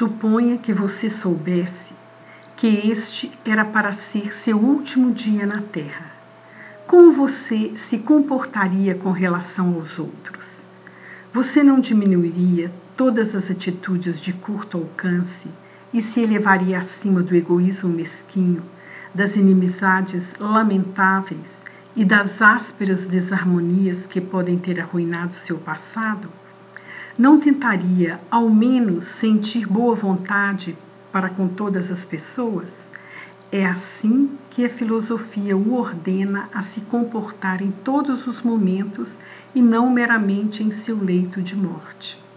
Suponha que você soubesse que este era para ser seu último dia na Terra. Como você se comportaria com relação aos outros? Você não diminuiria todas as atitudes de curto alcance e se elevaria acima do egoísmo mesquinho, das inimizades lamentáveis e das ásperas desarmonias que podem ter arruinado seu passado? Não tentaria, ao menos, sentir boa vontade para com todas as pessoas? É assim que a filosofia o ordena a se comportar em todos os momentos e não meramente em seu leito de morte.